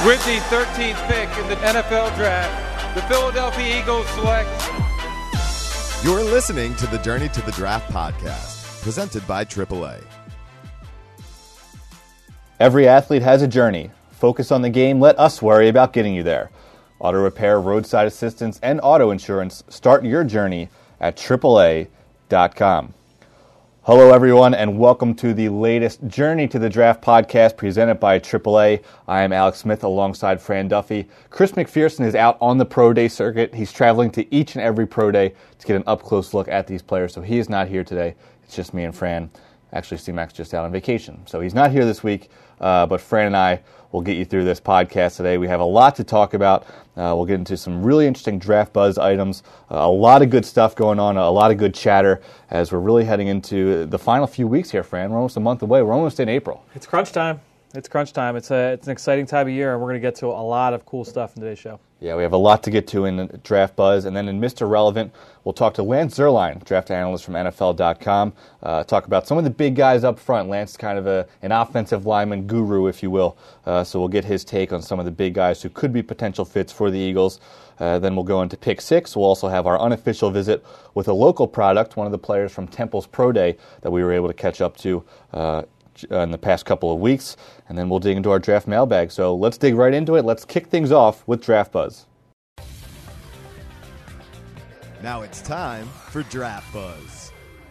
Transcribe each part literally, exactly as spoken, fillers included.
With the thirteenth pick in the N F L Draft, the Philadelphia Eagles select. You're listening to the Journey to the Draft podcast, presented by triple A. Every athlete has a journey. Focus on the game. Let us worry about getting you there. Auto repair, roadside assistance, and auto insurance. Start your journey at triple A dot com. Hello, everyone, and welcome to the latest Journey to the Draft podcast presented by triple A. I am Alex Smith alongside Fran Duffy. Chris McPherson is out on the pro day circuit. He's traveling to each and every pro day to get an up-close look at these players, so he is not here today. It's just me and Fran. Actually, C-Mac's just out on vacation, so he's not here this week, uh, but Fran and I will get you through this podcast today. We have a lot to talk about. Uh, we'll get into some really interesting draft buzz items, uh, a lot of good stuff going on, a lot of good chatter as we're really heading into the final few weeks here, Fran. We're almost a month away. We're almost in April. It's crunch time. It's crunch time. It's a it's an exciting time of year, and we're going to get to a lot of cool stuff in today's show. Yeah, we have a lot to get to in Draft Buzz. And then in Mister Relevant, we'll talk to Lance Zierlein, draft analyst from N F L dot com, uh, talk about some of the big guys up front. Lance is kind of a, an offensive lineman guru, if you will. Uh, so we'll get his take on some of the big guys who could be potential fits for the Eagles. Uh, then we'll go into Pick Six. We'll also have our unofficial visit with a local product, one of the players from Temple's Pro Day that we were able to catch up to uh, in the past couple of weeks. And then we'll dig into our draft mailbag. So let's dig right into it. Let's kick things off with Draft Buzz. Now it's time for Draft Buzz.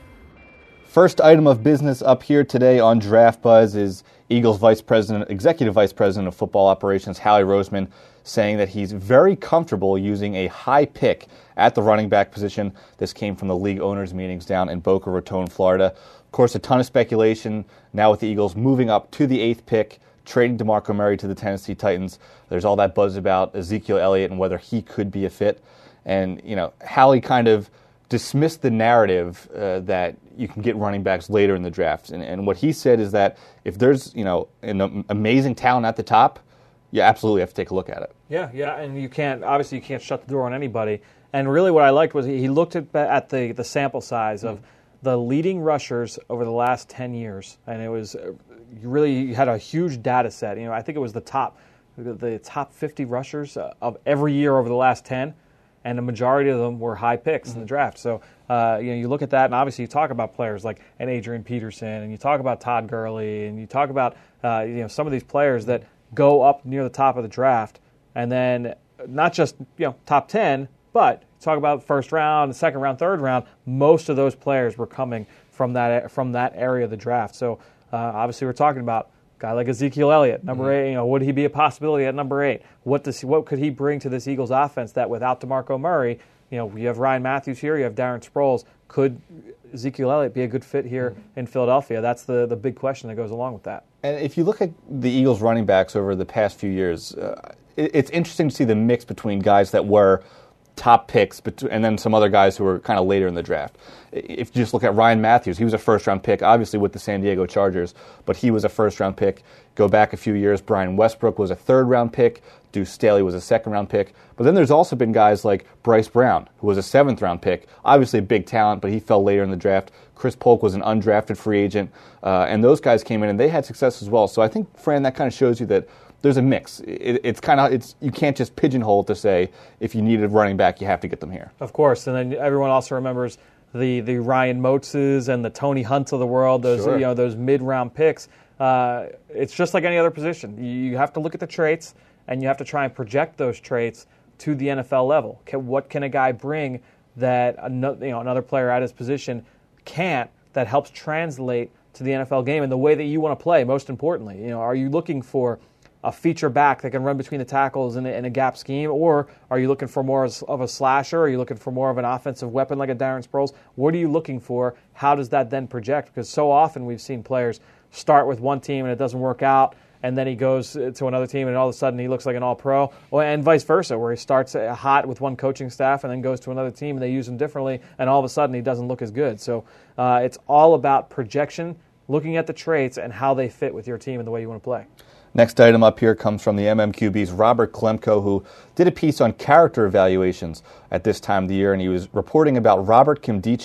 First item of business up here today on Draft Buzz is Eagles Vice President, Executive Vice President of Football Operations, Howie Roseman, saying that he's very comfortable using a high pick at the running back position. This came from the league owners' meetings down in Boca Raton, Florida. Of course, a ton of speculation now with the Eagles moving up to the eighth pick, trading DeMarco Murray to the Tennessee Titans. There's all that buzz about Ezekiel Elliott and whether he could be a fit. And, you know, Howie kind of dismissed the narrative uh, that you can get running backs later in the draft. And, and what he said is that if there's, you know, an amazing talent at the top, you absolutely have to take a look at it. Yeah, yeah, and you can't, obviously you can't shut the door on anybody. And really what I liked was he looked at, at the, the sample size of the leading rushers over the last ten years. And it was, you really you had a huge data set. You know, I think it was the top, the top fifty rushers of every year over the last ten. And the majority of them were high picks mm-hmm. in the draft. So, uh, you know, you look at that, and obviously you talk about players like an Adrian Peterson, and you talk about Todd Gurley, and you talk about, uh, you know, some of these players that go up near the top of the draft, and then not just, you know, top ten, but talk about first round, second round, third round. Most of those players were coming from that from that area of the draft. So, uh, obviously, we're talking about guy like Ezekiel Elliott, number mm-hmm. eight. You know, would he be a possibility at number eight? What does he, what could he bring to this Eagles offense that without DeMarco Murray, you know, you have Ryan Matthews here, you have Darren Sproles. Could Ezekiel Elliott be a good fit here mm-hmm. in Philadelphia? That's the the big question that goes along with that. And if you look at the Eagles running backs over the past few years, uh, it, it's interesting to see the mix between guys that were top picks, and then some other guys who were kind of later in the draft. If you just look at Ryan Matthews, he was a first-round pick, obviously with the San Diego Chargers, but he was a first-round pick. Go back a few years, Brian Westbrook was a third-round pick. Deuce Staley was a second-round pick. But then there's also been guys like Bryce Brown, who was a seventh-round pick. Obviously a big talent, but he fell later in the draft. Chris Polk was an undrafted free agent, uh, and those guys came in, and they had success as well. So I think, Fran, that kind of shows you that there's a mix. It, it's kind of it's you can't just pigeonhole to say if you need a running back, you have to get them here. Of course, and then everyone also remembers the the Ryan Motzes and the Tony Hunts of the world. Those sure. you know those mid round picks. Uh, it's just like any other position. You have to look at the traits and you have to try and project those traits to the N F L level. Can, what can a guy bring that another, you know another player at his position can't? That helps translate to the N F L game and the way that you want to play. Most importantly, you know, are you looking for a feature back that can run between the tackles in a, in a gap scheme, or are you looking for more of a slasher? Are you looking for more of an offensive weapon like a Darren Sproles? What are you looking for? How does that then project? Because so often we've seen players start with one team and it doesn't work out, and then he goes to another team and all of a sudden he looks like an all-pro, and vice versa, where he starts hot with one coaching staff and then goes to another team and they use him differently, and all of a sudden he doesn't look as good. So uh, it's all about projection, looking at the traits and how they fit with your team and the way you want to play. Next item up here comes from the M M Q B's Robert Klemko, who did a piece on character evaluations at this time of the year, and he was reporting about Robert Kimdichie,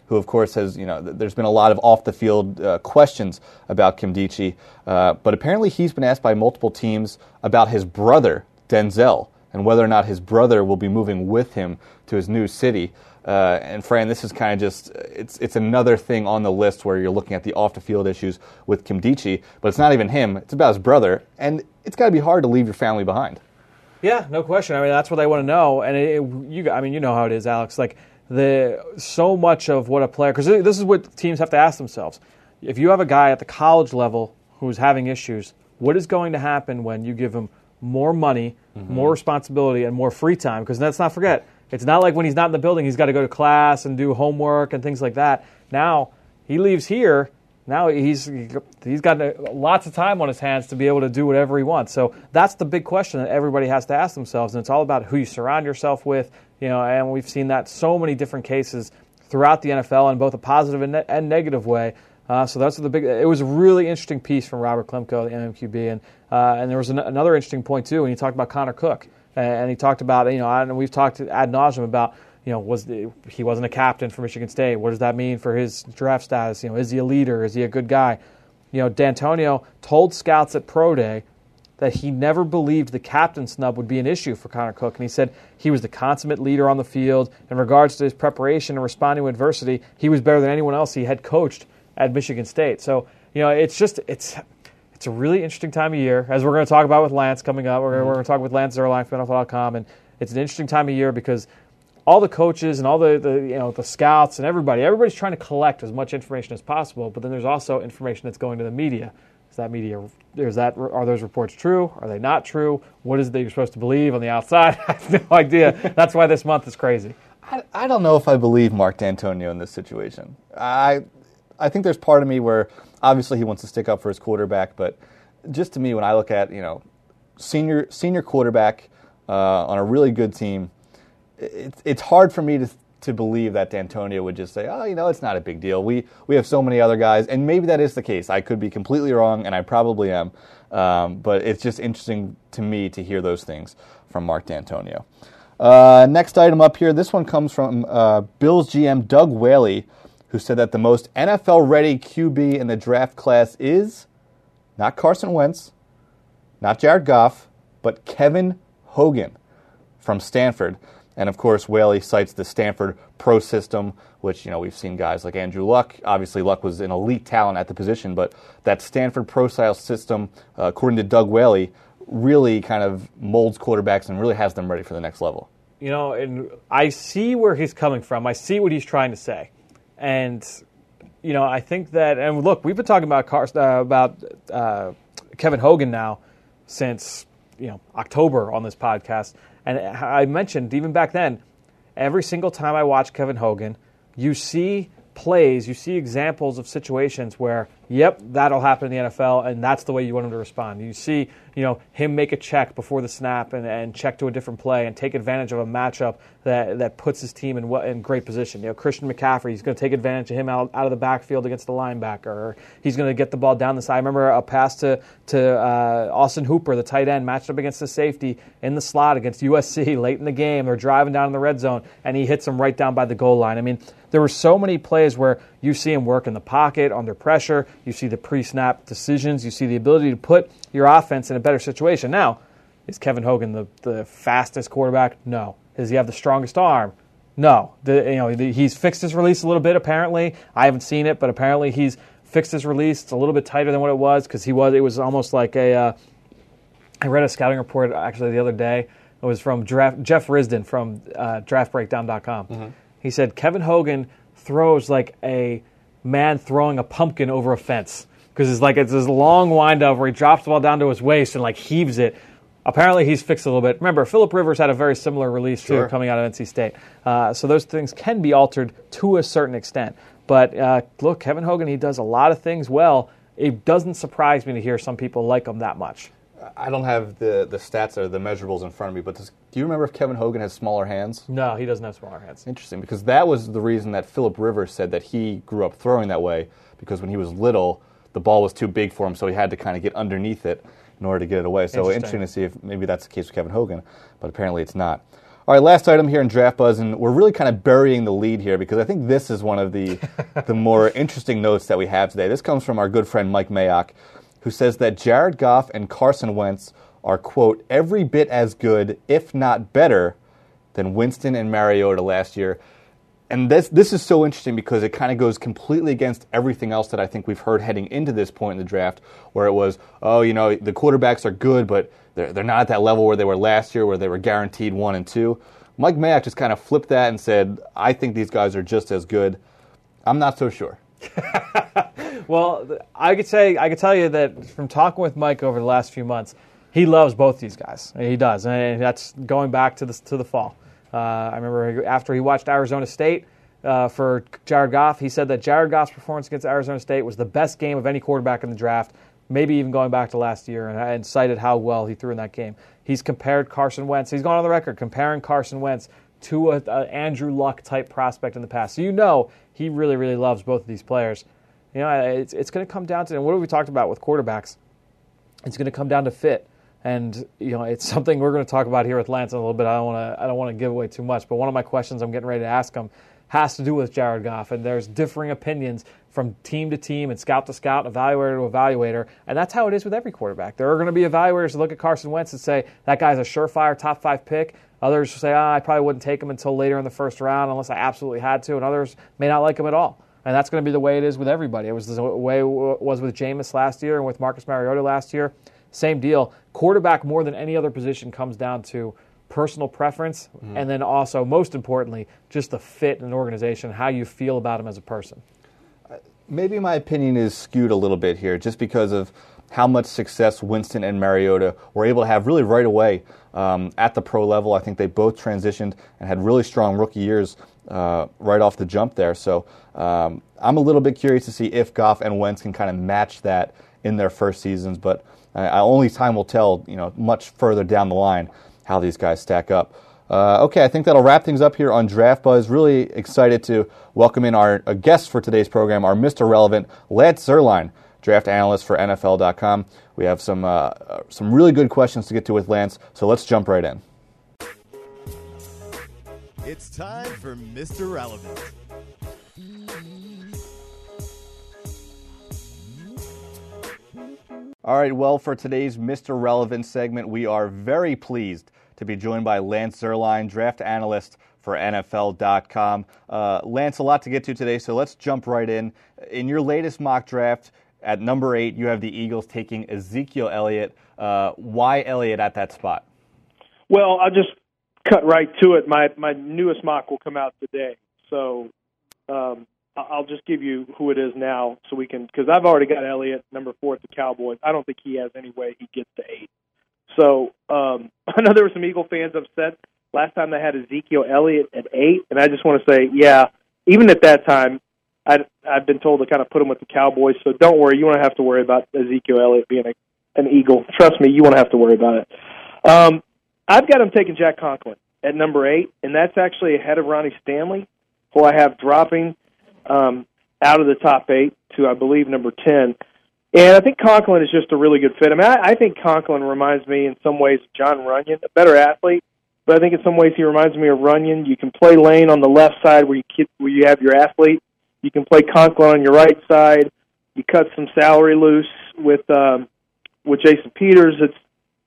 who, of course, has, you know, th- there's been a lot of off-the-field uh, questions about Nkemdiche, uh, but apparently he's been asked by multiple teams about his brother, Denzel, and whether or not his brother will be moving with him to his new city. Uh, and Fran, this is kind of just, it's it's another thing on the list where you're looking at the off-the-field issues with Nkemdiche, but it's not even him, it's about his brother, and it's got to be hard to leave your family behind. Yeah, no question. I mean, that's what they want to know, and it, it, you, I mean, you know how it is, Alex. Like the so much of what a player, because this is what teams have to ask themselves. If you have a guy at the college level who's having issues, what is going to happen when you give him more money, mm-hmm. more responsibility, and more free time? Because let's not forget, it's not like when he's not in the building, he's got to go to class and do homework and things like that. Now he leaves here. Now he's he's got lots of time on his hands to be able to do whatever he wants. So that's the big question that everybody has to ask themselves, and it's all about who you surround yourself with. You know, and we've seen that so many different cases throughout the N F L in both a positive and, ne- and negative way. Uh, so that's the big. It was a really interesting piece from Robert Klemko, the M M Q B, and uh, and there was an, another interesting point too when he talked about Connor Cook, and, and he talked about you know, and we've talked ad nauseum about. You know, was the, he wasn't a captain for Michigan State. What does that mean for his draft status? You know, is he a leader? Is he a good guy? You know, D'Antonio told scouts at Pro Day that he never believed the captain snub would be an issue for Connor Cook, and he said he was the consummate leader on the field. In regards to his preparation and responding to adversity, he was better than anyone else he had coached at Michigan State. So, you know, it's just it's it's a really interesting time of year, as we're going to talk about with Lance coming up. We're, mm-hmm. we're going to talk with Lance Zierlein from N F L dot com, and it's an interesting time of year because all the coaches and all the, the you know the scouts and everybody, everybody's trying to collect as much information as possible. But then there's also information that's going to the media. Is that media? Is that are those reports true? Are they not true? What is it that you're supposed to believe on the outside? I have no idea. That's why this month is crazy. I, I don't know if I believe Mark D'Antonio in this situation. I I think there's part of me where obviously he wants to stick up for his quarterback, but just to me, when I look at you know senior senior quarterback uh, on a really good team. It's it's hard for me to to believe that D'Antonio would just say, oh, you know, it's not a big deal. We we have so many other guys, and maybe that is the case. I could be completely wrong, and I probably am. Um, but it's just interesting to me to hear those things from Mark D'Antonio. Uh, next item up here, this one comes from uh, Bills G M Doug Whaley, who said that the most N F L-ready Q B in the draft class is not Carson Wentz, not Jared Goff, but Kevin Hogan from Stanford. And, of course, Whaley cites the Stanford Pro System, which, you know, we've seen guys like Andrew Luck. Obviously, Luck was an elite talent at the position, but that Stanford Pro-style system, uh, according to Doug Whaley, really kind of molds quarterbacks and really has them ready for the next level. You know, and I see where he's coming from. I see what he's trying to say. And, you know, I think that, and look, we've been talking about Car- uh, about uh, Kevin Hogan now since, you know, October on this podcast. And I mentioned, even back then, every single time I watch Kevin Hogan, you see plays, you see examples of situations where, yep, that'll happen in the N F L, and that's the way you want him to respond. You see, you know, him make a check before the snap and, and check to a different play and take advantage of a matchup that, that puts his team in in great position. You know, Christian McCaffrey, he's going to take advantage of him out, out of the backfield against the linebacker, or he's going to get the ball down the side. I remember a pass to, to uh, Austin Hooper, the tight end, matched up against the safety in the slot against U S C late in the game. They're driving down in the red zone, and he hits him right down by the goal line. I mean, there were so many plays where you see him work in the pocket, under pressure, you see the pre-snap decisions, you see the ability to put your offense in a better situation. Now, is Kevin Hogan the, the fastest quarterback? No. Does he have the strongest arm? No. The, you know, the, he's fixed his release a little bit, apparently. I haven't seen it, but apparently he's fixed his release. It's a little bit tighter than what it was because he was. It was almost like a uh, – I read a scouting report actually the other day. It was from draft, Jeff Risdon from uh, draft breakdown dot com. Mm-hmm. He said Kevin Hogan throws like a man throwing a pumpkin over a fence because it's like it's this long windup where he drops the ball down to his waist and like heaves it. Apparently he's fixed a little bit. Remember, Phillip Rivers had a very similar release sure. too coming out of N C State. Uh, so those things can be altered to a certain extent. But uh, look, Kevin Hogan, he does a lot of things well. It doesn't surprise me to hear some people like him that much. I don't have the, the stats or the measurables in front of me, but does, do you remember if Kevin Hogan has smaller hands? No, he doesn't have smaller hands. Interesting, because that was the reason that Phillip Rivers said that he grew up throwing that way, because when he was little, the ball was too big for him, so he had to kind of get underneath it in order to get it away. So interesting, interesting to see if maybe that's the case with Kevin Hogan, but apparently it's not. All right, last item here in Draft Buzz, and we're really kind of burying the lead here because I think this is one of the the more interesting notes that we have today. This comes from our good friend Mike Mayock, who says that Jared Goff and Carson Wentz are, quote, every bit as good, if not better, than Winston and Mariota last year. And this this is so interesting because it kind of goes completely against everything else that I think we've heard heading into this point in the draft, where it was, oh, you know, the quarterbacks are good, but they're, they're not at that level where they were last year, where they were guaranteed one and two. Mike Mayock just kind of flipped that and said, I think these guys are just as good. I'm not so sure. Well, I could say I could tell you that from talking with Mike over the last few months, he loves both these guys. He does, and that's going back to the to the fall. Uh, I remember after he watched Arizona State uh, for Jared Goff, he said that Jared Goff's performance against Arizona State was the best game of any quarterback in the draft, maybe even going back to last year, and, and cited how well he threw in that game. He's compared Carson Wentz. He's gone on the record comparing Carson Wentz to a, a Andrew Luck type prospect in the past. So you know he really, really loves both of these players. You know, it's it's going to come down to, and what have we talked about with quarterbacks? It's going to come down to fit. And you know, it's something we're going to talk about here with Lance in a little bit. I don't want to I don't want to give away too much, but one of my questions I'm getting ready to ask him has to do with Jared Goff, and there's differing opinions from team to team and scout to scout, evaluator to evaluator, and that's how it is with every quarterback. There are going to be evaluators who look at Carson Wentz and say that guy's a surefire top five pick. Others say, oh, I probably wouldn't take him until later in the first round unless I absolutely had to, and others may not like him at all. And that's going to be the way it is with everybody. It was the way it was with Jameis last year and with Marcus Mariota last year. Same deal. Quarterback, more than any other position, comes down to personal preference, mm-hmm. and then also, most importantly, just the fit in an organization, how you feel about him as a person. Maybe my opinion is skewed a little bit here just because of how much success Winston and Mariota were able to have really right away um, at the pro level. I think they both transitioned and had really strong rookie years uh, right off the jump there. So um, I'm a little bit curious to see if Goff and Wentz can kind of match that in their first seasons, but uh, only time will tell, you know, much further down the line how these guys stack up. Uh, okay, I think that'll wrap things up here on Draft Buzz. Really excited to welcome in our a guest for today's program, our Mister Relevant, Lance Zierlein, draft analyst for N F L dot com. We have some uh, some really good questions to get to with Lance, so let's jump right in. It's time for Mister Relevant. All right, well, for today's Mister Relevant segment, we are very pleased to be joined by Lance Zierlein, draft analyst for N F L dot com. Uh, Lance, a lot to get to today, so let's jump right in. In your latest mock draft, at number eight, you have the Eagles taking Ezekiel Elliott. Uh, why Elliott at that spot? Well, I'll just cut right to it. My my newest mock will come out today, so um, I'll just give you who it is now, so we can, because I've already got Elliott number four at the Cowboys. I don't think he has any way he gets to eight. So um, I know there were some Eagle fans upset last time they had Ezekiel Elliott at eight, and I just want to say, yeah, even at that time, I'd, I've been told to kind of put him with the Cowboys, so don't worry. You won't have to worry about Ezekiel Elliott being a, an Eagle. Trust me, you won't have to worry about it. Um, I've got him taking Jack Conklin at number eight, and that's actually ahead of Ronnie Stanley, who I have dropping um, out of the top eight to, I believe, number ten. And I think Conklin is just a really good fit. I mean, I, I think Conklin reminds me in some ways of John Runyon, a better athlete, but I think in some ways he reminds me of Runyon. You can play lane on the left side where you keep, where you have your athlete. You can play Conklin on your right side. You cut some salary loose with um, with Jason Peters. It's,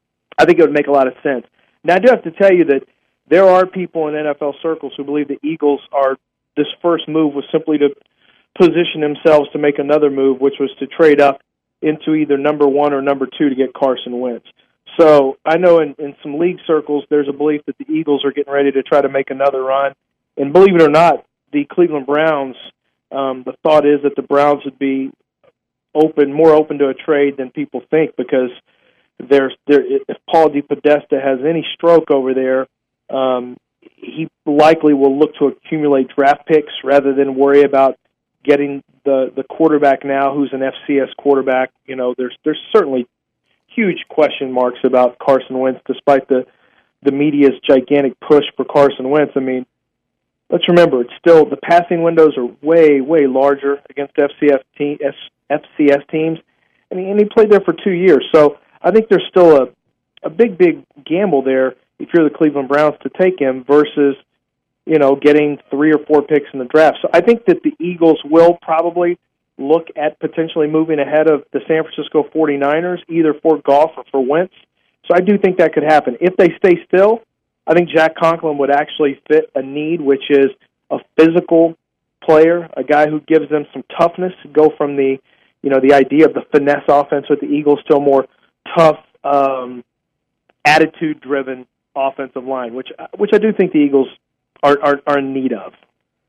I think it would make a lot of sense. Now, I do have to tell you that there are people in N F L circles who believe the Eagles are, this first move was simply to position themselves to make another move, which was to trade up into either number one or number two to get Carson Wentz. So I know in, in some league circles there's a belief that the Eagles are getting ready to try to make another run. And believe it or not, the Cleveland Browns, um, the thought is that the Browns would be open, more open to a trade than people think, because there's there if Paul DePodesta has any stroke over there, um, he likely will look to accumulate draft picks rather than worry about getting the, the quarterback now who's an F C S quarterback. You know, there's there's certainly huge question marks about Carson Wentz, despite the, the media's gigantic push for Carson Wentz. I mean, let's remember, it's still, the passing windows are way, way larger against F C S, team, F C S teams, and he, and he played there for two years. So I think there's still a, a big, big gamble there if you're the Cleveland Browns, to take him versus, you know, getting three or four picks in the draft. So I think that the Eagles will probably look at potentially moving ahead of the San Francisco forty-niners, either for Goff or for Wentz. So I do think that could happen. If they stay still, I think Jack Conklin would actually fit a need, which is a physical player, a guy who gives them some toughness, go from the, you know, the idea of the finesse offense with the Eagles to a more tough, um, attitude-driven offensive line, which which I do think the Eagles are, are, are in need of.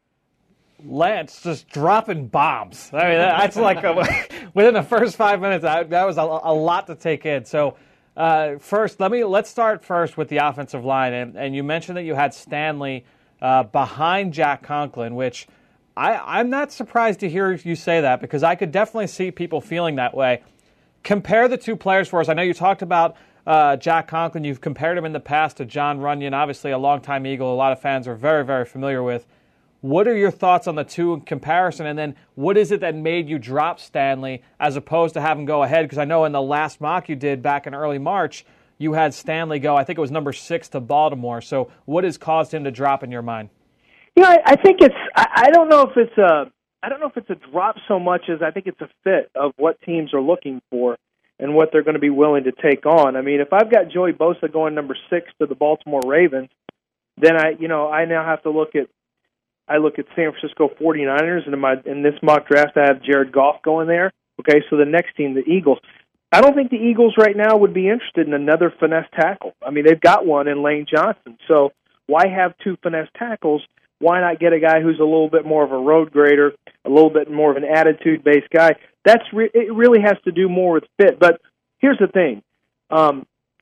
Lance just dropping bombs. I mean, that's like a, within the first five minutes, I, that was a, a lot to take in. So, uh, first, let me let's start first with the offensive line, and, and you mentioned that you had Stanley uh, behind Jack Conklin, which I, I'm not surprised to hear you say that because I could definitely see people feeling that way. Compare the two players for us. I know you talked about uh, Jack Conklin. You've compared him in the past to John Runyon, obviously a longtime Eagle. A lot of fans are very, very familiar with. What are your thoughts on the two in comparison? And then what is it that made you drop Stanley as opposed to have him go ahead? Because I know in the last mock you did back in early March, you had Stanley go, I think it was number six to Baltimore. So what has caused him to drop in your mind? Yeah, I, I think it's, I, I don't know if it's a, I don't know if it's a drop so much as I think it's a fit of what teams are looking for and what they're going to be willing to take on. I mean, if I've got Joey Bosa going number six to the Baltimore Ravens, then I, you know, I now have to look at, I look at San Francisco forty-niners, and in, my, in this mock draft I have Jared Goff going there. Okay, so the next team, the Eagles. I don't think the Eagles right now would be interested in another finesse tackle. I mean, they've got one in Lane Johnson. So why have two finesse tackles? Why not get a guy who's a little bit more of a road grader, a little bit more of an attitude-based guy? That's re- it really has to do more with fit. But here's the thing. Um,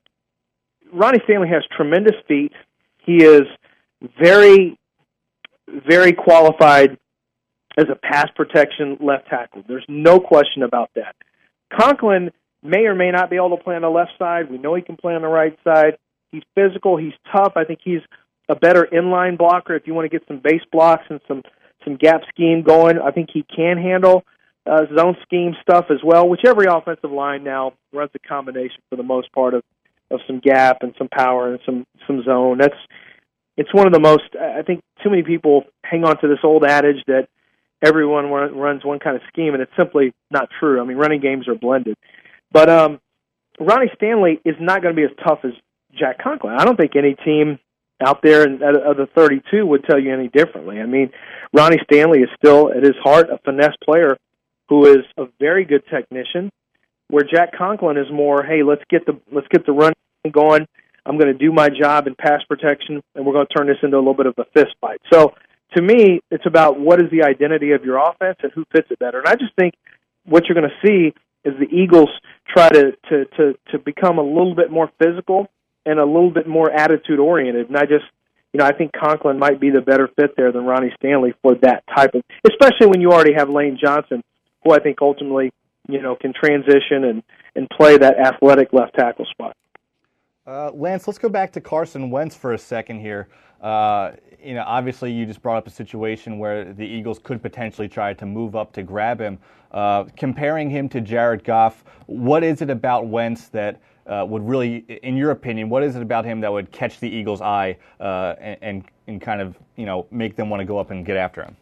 Ronnie Stanley has tremendous feet. He is very... very qualified as a pass protection left tackle. There's no question about that. Conklin may or may not be able to play on the left side. We know he can play on the right side. He's physical. He's tough. I think he's a better inline blocker if you want to get some base blocks and some, some gap scheme going. I think he can handle uh, zone scheme stuff as well, which every offensive line now runs a combination for the most part of, of some gap and some power and some, some zone. That's It's one of the most, I think too many people hang on to this old adage that everyone runs one kind of scheme, and it's simply not true. I mean, running games are blended. But um, Ronnie Stanley is not going to be as tough as Jack Conklin. I don't think any team out there in, of the thirty-two would tell you any differently. I mean, Ronnie Stanley is still, at his heart, a finesse player who is a very good technician, where Jack Conklin is more, hey, let's get the let's get the run going. I'm going to do my job in pass protection, and we're going to turn this into a little bit of a fist fight. So, to me, it's about what is the identity of your offense and who fits it better. And I just think what you're going to see is the Eagles try to, to, to, to become a little bit more physical and a little bit more attitude-oriented. And I just, you know, I think Conklin might be the better fit there than Ronnie Stanley for that type of, especially when you already have Lane Johnson, who I think ultimately, you know, can transition and, and play that athletic left tackle spot. Uh, Lance, let's go back to Carson Wentz for a second here. Uh, you know, obviously you just brought up a situation where the Eagles could potentially try to move up to grab him. Uh, comparing him to Jared Goff, what is it about Wentz that uh, would really, in your opinion, what is it about him that would catch the Eagles' eye uh, and, and, and kind of, you know, make them want to go up and get after him?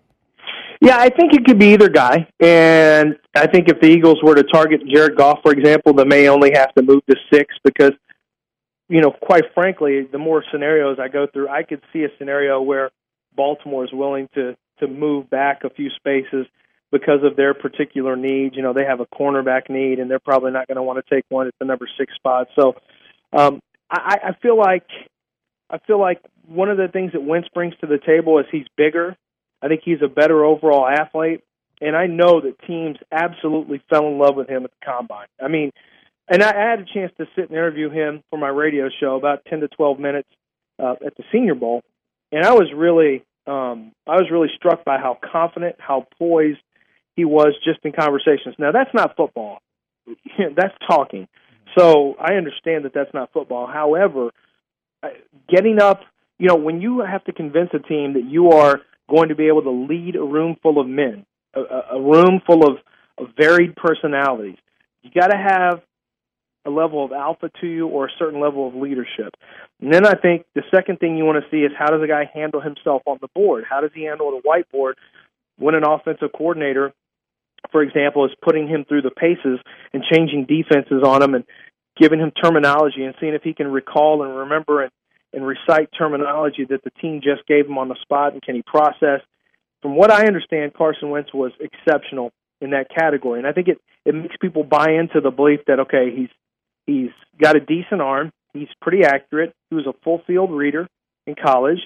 Yeah, I think it could be either guy, and I think if the Eagles were to target Jared Goff, for example, they may only have to move to six because, you know, quite frankly, the more scenarios I go through, I could see a scenario where Baltimore is willing to, to move back a few spaces because of their particular needs. You know, they have a cornerback need, and they're probably not going to want to take one at the number six spot. So um, I, I feel like I feel like one of the things that Wentz brings to the table is he's bigger. I think he's a better overall athlete, and I know that teams absolutely fell in love with him at the Combine. I mean, and I had a chance to sit and interview him for my radio show, about ten to twelve minutes uh, at the Senior Bowl, and I was really, um, I was really struck by how confident, how poised he was just in conversations. Now, that's not football; that's talking. So I understand that that's not football. However, getting up, you know, when you have to convince a team that you are going to be able to lead a room full of men, a, a room full of, of varied personalities, you got to have a level of alpha to you or a certain level of leadership. And then I think the second thing you want to see is how does a guy handle himself on the board? How does he handle the whiteboard when an offensive coordinator, for example, is putting him through the paces and changing defenses on him and giving him terminology and seeing if he can recall and remember and, and recite terminology that the team just gave him on the spot, and can he process? From what I understand, Carson Wentz was exceptional in that category. And I think it, it makes people buy into the belief that, okay, he's he's got a decent arm, he's pretty accurate, he was a full-field reader in college,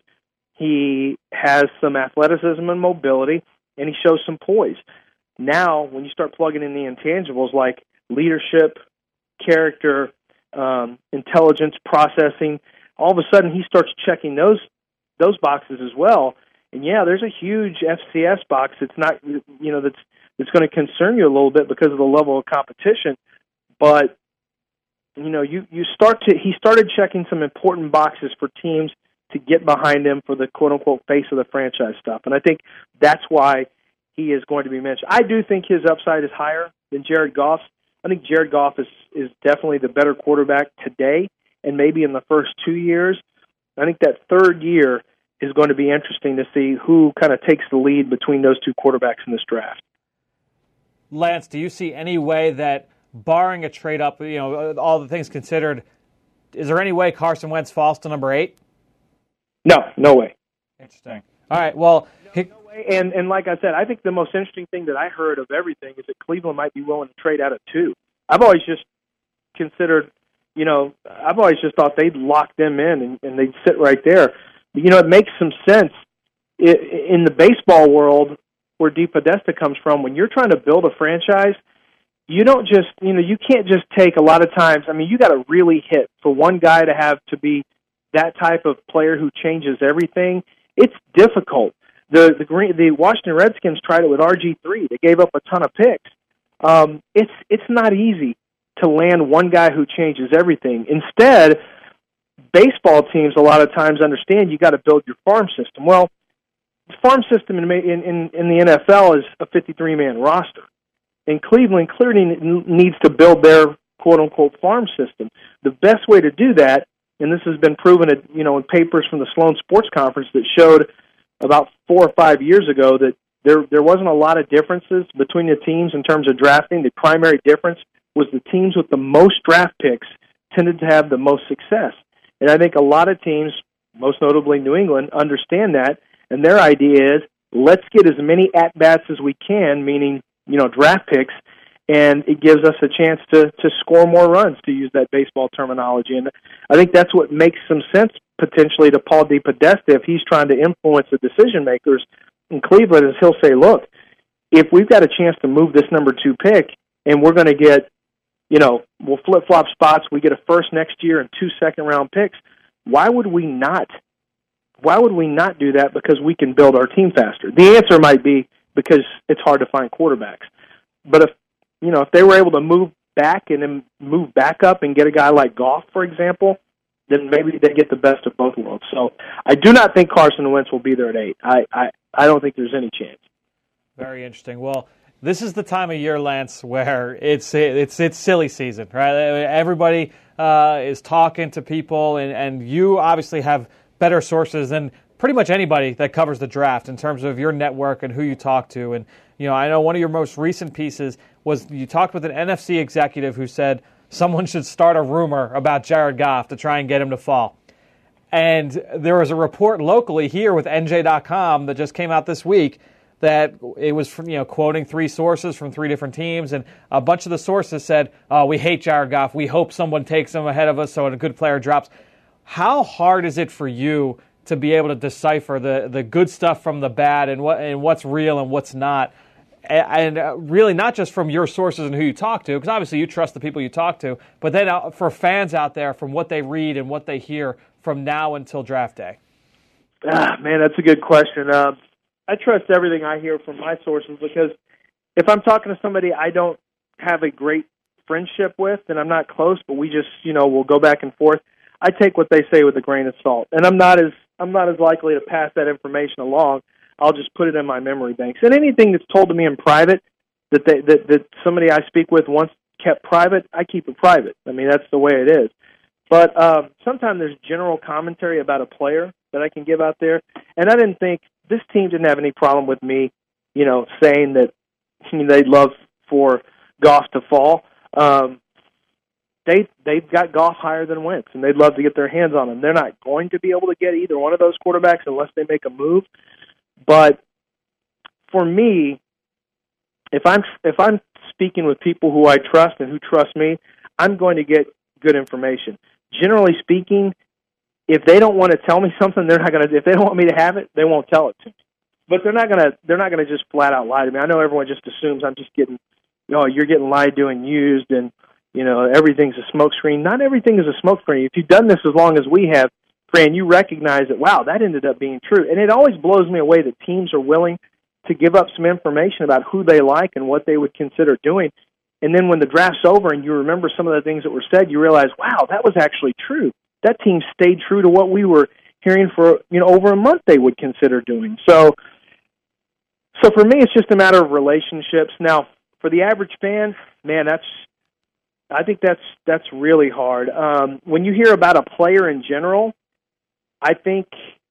he has some athleticism and mobility, and he shows some poise. Now, when you start plugging in the intangibles like leadership, character, um, intelligence, processing, all of a sudden he starts checking those those boxes as well. And yeah, there's a huge F C S box. It's not, you know, that's that's going to concern you a little bit because of the level of competition. But you know, you you start to he started checking some important boxes for teams to get behind him for the quote unquote face of the franchise stuff. And I think that's why he is going to be mentioned. I do think his upside is higher than Jared Goff's. I think Jared Goff is is definitely the better quarterback today, and maybe in the first two years. I think that third year is going to be interesting to see who kind of takes the lead between those two quarterbacks in this draft. Lance, do you see any way that, barring a trade up, you know, all the things considered, is there any way Carson Wentz falls to number eight? No, no way. Interesting. All right, well... No, no way. And, and like I said, I think the most interesting thing that I heard of everything is that Cleveland might be willing to trade out at two. I've always just considered, you know, I've always just thought they'd lock them in and, and they'd sit right there. You know, it makes some sense in the baseball world where DePodesta comes from. When you're trying to build a franchise, you don't just, you know, you can't just take a lot of times. I mean, you got to really hit for one guy to have to be that type of player who changes everything. It's difficult. The the Green, the Washington Redskins tried it with R G three. They gave up a ton of picks. Um, it's it's not easy to land one guy who changes everything. Instead, baseball teams a lot of times understand you got to build your farm system. Well, the farm system in, in, in the N F L is a fifty-three man roster. And Cleveland clearly needs to build their quote-unquote farm system. The best way to do that, and this has been proven at, you know, in papers from the Sloan Sports Conference that showed about four or five years ago that there there wasn't a lot of differences between the teams in terms of drafting. The primary difference was the teams with the most draft picks tended to have the most success. And I think a lot of teams, most notably New England, understand that, and their idea is let's get as many at-bats as we can, meaning, you know, draft picks, and it gives us a chance to, to score more runs, to use that baseball terminology. And I think that's what makes some sense potentially to Paul DePodesta if he's trying to influence the decision-makers in Cleveland, is he'll say, look, if we've got a chance to move this number two pick and we're going to get, you know, we'll flip-flop spots, we get a first next year and two second-round picks, why would we not? Why would we not do that because we can build our team faster? The answer might be because it's hard to find quarterbacks. But if, you know, if they were able to move back and then move back up and get a guy like Goff, for example, then maybe they get the best of both worlds. So I do not think Carson Wentz will be there at eight. I, I, I don't think there's any chance. Very interesting. Well, this is the time of year, Lance, where it's it's it's silly season, right? Everybody uh, is talking to people, and, and you obviously have better sources than pretty much anybody that covers the draft in terms of your network and who you talk to. And, you know, I know one of your most recent pieces was you talked with an N F C executive who said someone should start a rumor about Jared Goff to try and get him to fall. And there was a report locally here with N J dot com that just came out this week that it was from, you know, quoting three sources from three different teams, and a bunch of the sources said, oh, we hate Jared Goff. We hope someone takes him ahead of us so a good player drops. How hard is it for you to be able to decipher the, the good stuff from the bad and what and what's real and what's not? And, and really not just from your sources and who you talk to, because obviously you trust the people you talk to, but then for fans out there from what they read and what they hear from now until draft day? Ah, man, that's a good question. Uh, I trust everything I hear from my sources because if I'm talking to somebody I don't have a great friendship with and I'm not close, but we just, you know, we'll go back and forth, I take what they say with a grain of salt. And I'm not as I'm not as likely to pass that information along. I'll just put it in my memory banks. And anything that's told to me in private that they, that, that somebody I speak with wants kept private, I keep it private. I mean, that's the way it is. But um, sometimes there's general commentary about a player that I can give out there. And I didn't think this team didn't have any problem with me, you know, saying that you know, they'd love for Goff to fall. Um, they, they've got Goff higher than Wentz, and they'd love to get their hands on him. They're not going to be able to get either one of those quarterbacks unless they make a move. But for me, if I'm if I'm speaking with people who I trust and who trust me, I'm going to get good information. Generally speaking, if they don't want to tell me something, they're not going to. If they don't want me to have it, they won't tell it to me. But they're not going to. They're not going to just flat out lie to me. I know everyone just assumes I'm just getting, you know, you're getting lied to and used, and you know everything's a smokescreen. Not everything is a smokescreen. If you've done this as long as we have, Fran, you recognize that. Wow, that ended up being true, and it always blows me away that teams are willing to give up some information about who they like and what they would consider doing. And then when the draft's over and you remember some of the things that were said, you realize, wow, that was actually true. That team stayed true to what we were hearing for, you know, over a month they would consider doing. So, so for me, it's just a matter of relationships. Now, for the average fan, man, that's, I think that's, that's really hard. Um, when you hear about a player in general, I think,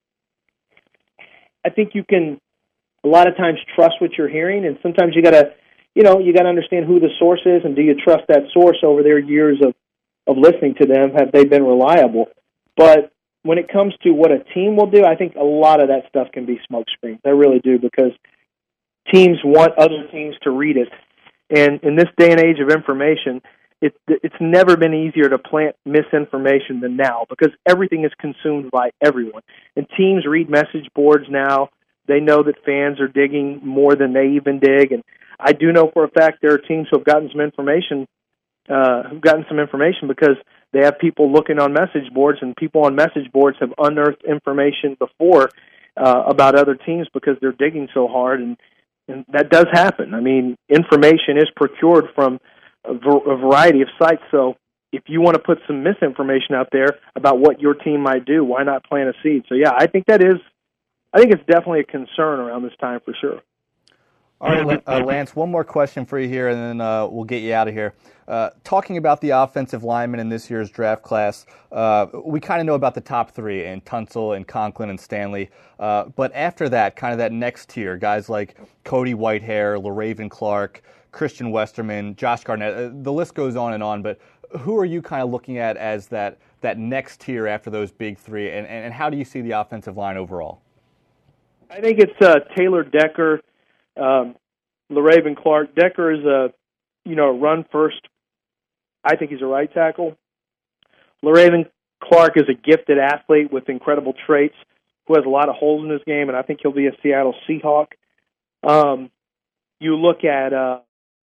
I think you can, a lot of times trust what you're hearing, and sometimes you got to, you know, you got to understand who the source is, and do you trust that source over their years of, of listening to them? Have they been reliable? But when it comes to what a team will do, I think a lot of that stuff can be smokescreens. I really do, because teams want other teams to read it. And in this day and age of information, it, it's never been easier to plant misinformation than now, because everything is consumed by everyone. And teams read message boards now. They know that fans are digging more than they even dig. And I do know for a fact there are teams who have gotten some information, uh, who've gotten some information because they have people looking on message boards, and people on message boards have unearthed information before uh, about other teams because they're digging so hard. And, and that does happen. I mean, information is procured from a, v- a variety of sites. So if you want to put some misinformation out there about what your team might do, why not plant a seed? So, yeah, I think that is, I think it's definitely a concern around this time for sure. All right, uh, Lance, one more question for you here, and then uh, we'll get you out of here. Uh, talking about the offensive linemen in this year's draft class, uh, we kind of know about the top three, and Tunsil and Conklin and Stanley. Uh, but after that, kind of that next tier, guys like Cody Whitehair, LaRaven Clark, Christian Westerman, Josh Garnett, uh, the list goes on and on. But who are you kind of looking at as that, that next tier after those big three, and, and how do you see the offensive line overall? I think it's uh, Taylor Decker, um, LaRaven Clark. Decker is a, you know, run first. I think he's a right tackle. LaRaven Clark is a gifted athlete with incredible traits who has a lot of holes in his game, and I think he'll be a Seattle Seahawk. Um, you look at uh,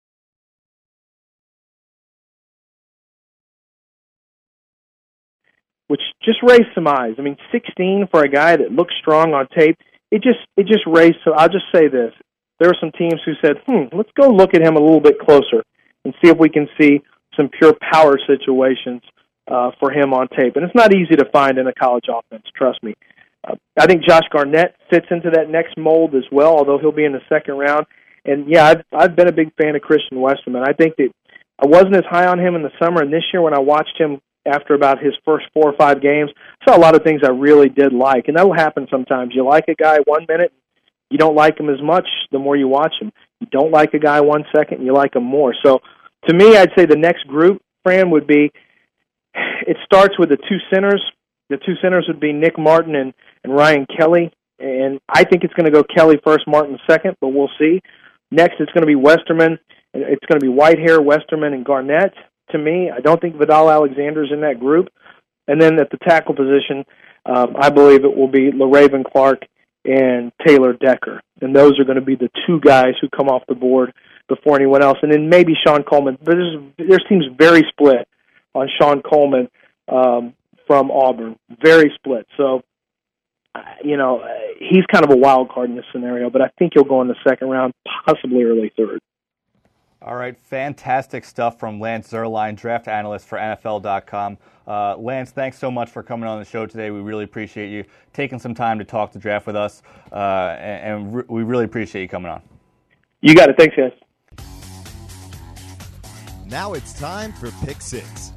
which just raised some eyes. I mean, sixteen for a guy that looks strong on tape. It just it just raised. So I'll just say this: there are some teams who said, "Hmm, let's go look at him a little bit closer and see if we can see some pure power situations uh, for him on tape." And it's not easy to find in a college offense. Trust me. Uh, I think Josh Garnett fits into that next mold as well, although he'll be in the second round. And yeah, I've I've been a big fan of Christian Westerman. I think that I wasn't as high on him in the summer, and this year when I watched him after about his first four or five games, I saw a lot of things I really did like. And that will happen sometimes. You like a guy one minute, you don't like him as much the more you watch him. You don't like a guy one second, you like him more. So to me, I'd say the next group, Fran, would be, it starts with the two centers. The two centers would be Nick Martin and, and Ryan Kelly. And I think it's going to go Kelly first, Martin second, but we'll see. Next, it's going to be Westerman. It's going to be Whitehair, Westerman, and Garnett. To me, I don't think Vidal Alexander's in that group. And then at the tackle position, um, I believe it will be LaRaven Clark and Taylor Decker. And those are going to be the two guys who come off the board before anyone else. And then maybe Sean Coleman. But there's, there seems very split on Sean Coleman um, from Auburn. Very split. So, uh, you know, uh, he's kind of a wild card in this scenario, but I think he'll go in the second round, possibly early third. All right, fantastic stuff from Lance Zierlein, draft analyst for N F L dot com. Uh, Lance, thanks so much for coming on the show today. We really appreciate you taking some time to talk the draft with us, uh, and, and re- we really appreciate you coming on. You got it. Thanks, guys. Now it's time for Pick Six.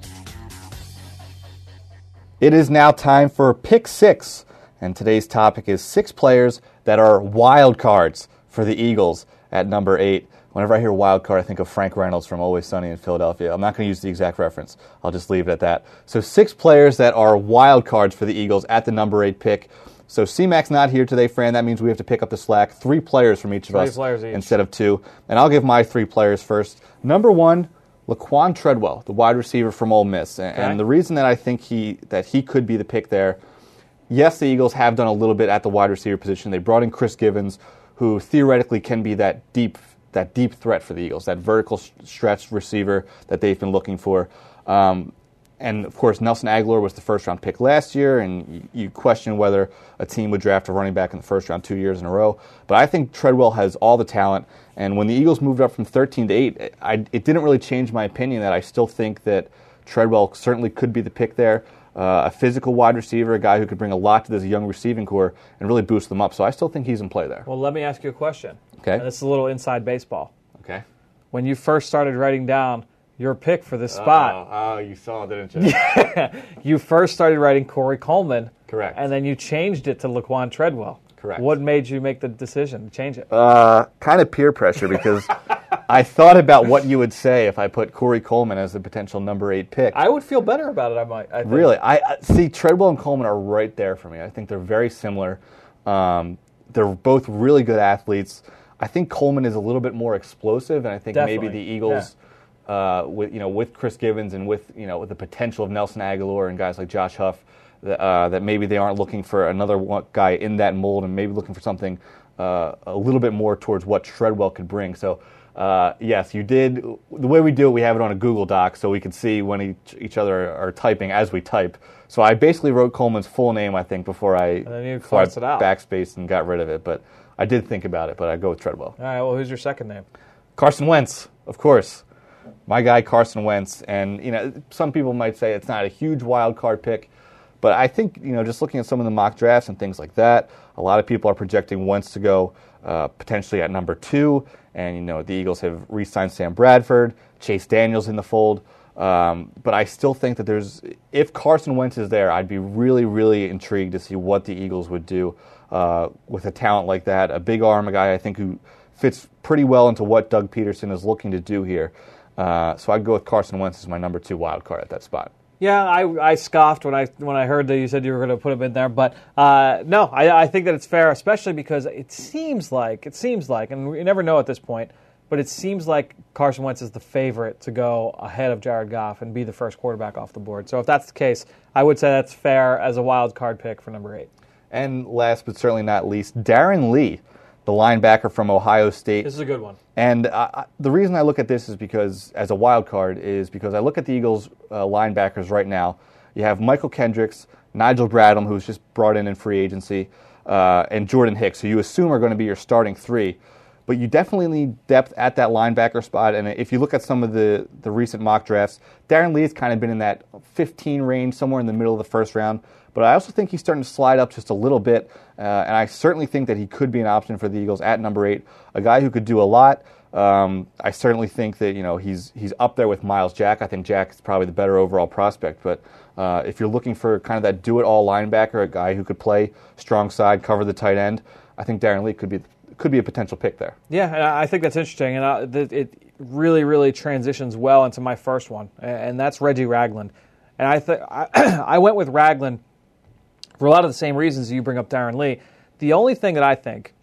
It is now time for Pick Six, and today's topic is six players that are wild cards for the Eagles at number eight. Whenever I hear wild card, I think of Frank Reynolds from Always Sunny in Philadelphia. I'm not going to use the exact reference. I'll just leave it at that. So six players that are wild cards for the Eagles at the number eight pick. So C-Mac's not here today, Fran. That means we have to pick up the slack. Three players from each of Three us players each. instead of two. And I'll give my three players first. Number one, Laquan Treadwell, the wide receiver from Ole Miss. And, Okay. and the reason that I think he that he could be the pick there, yes, the Eagles have done a little bit at the wide receiver position. They brought in Chris Givens, who theoretically can be that deep that deep threat for the Eagles, that vertical stretch receiver that they've been looking for. Um, and, of course, Nelson Aguilar was the first-round pick last year, and you, you question whether a team would draft a running back in the first round two years in a row. But I think Treadwell has all the talent, and when the Eagles moved up from thirteen to eight, it, I, it didn't really change my opinion that I still think that Treadwell certainly could be the pick there. Uh, a physical wide receiver, a guy who could bring a lot to this young receiving core and really boost them up. So I still think he's in play there. Well, let me ask you a question. Okay. And this is a little inside baseball. Okay. When you first started writing down your pick for this spot, Oh, you saw, didn't you? you first started writing Corey Coleman. Correct. And then you changed it to Laquan Treadwell. Correct. What made you make the decision to change it? Uh, kind of peer pressure because I thought about what you would say if I put Corey Coleman as the potential number eight pick. I would feel better about it, I might. I think. Really, I I- see Treadwell and Coleman are right there for me. I think they're very similar. Um, they're both really good athletes. I think Coleman is a little bit more explosive, and I think Definitely. maybe the Eagles, uh, with you know, with Chris Givens and with you know, with the potential of Nelson Aguilar and guys like Josh Huff, that, uh, that maybe they aren't looking for another one guy in that mold, and maybe looking for something uh, a little bit more towards what Treadwell could bring. So. Uh, yes, you did. The way we do it, we have it on a Google Doc so we can see when each, each other are typing as we type. So I basically wrote Coleman's full name, I think, before I, then you before I crossed it out. backspaced and got rid of it. But I did think about it, but I go with Treadwell. All right, well, who's your second name? Carson Wentz, of course. My guy, Carson Wentz. And, you know, some people might say it's not a huge wild card pick. But I think, you know, just looking at some of the mock drafts and things like that, a lot of people are projecting Wentz to go uh, potentially at number two. And, you know, the Eagles have re-signed Sam Bradford, Chase Daniels in the fold. Um, but I still think that there's, if Carson Wentz is there, I'd be really, really intrigued to see what the Eagles would do uh, with a talent like that. A big arm, a guy I think who fits pretty well into what Doug Peterson is looking to do here. Uh, so I'd go with Carson Wentz as my number two wild card at that spot. Yeah, I, I scoffed when I when I heard that you said you were going to put him in there, but uh, no, I, I think that it's fair, especially because it seems like it seems like, and you never know at this point, but it seems like Carson Wentz is the favorite to go ahead of Jared Goff and be the first quarterback off the board. So if that's the case, I would say that's fair as a wild card pick for number eight. And last but certainly not least, Darren Lee, the linebacker from Ohio State. This is a good one. And uh, the reason I look at this is because, as a wild card, is because I look at the Eagles' uh, linebackers right now. You have Michael Kendricks, Nigel Bradham, who's just brought in in free agency, uh, and Jordan Hicks, who you assume are going to be your starting three. But you definitely need depth at that linebacker spot. And if you look at some of the, the recent mock drafts, Darren Lee has kind of been in that fifteen range, somewhere in the middle of the first round. But I also think he's starting to slide up just a little bit, uh, and I certainly think that he could be an option for the Eagles at number eight. A guy who could do a lot. Um, I certainly think that you know he's he's up there with Miles Jack. I think Jack is probably the better overall prospect. But uh, if you're looking for kind of that do-it-all linebacker, a guy who could play strong side, cover the tight end, I think Darren Lee could be could be a potential pick there. Yeah, and I think that's interesting, and I, it really, really transitions well into my first one, and that's Reggie Ragland. And I th- I, I went with Ragland for a lot of the same reasons you bring up Darren Lee. The only thing that I think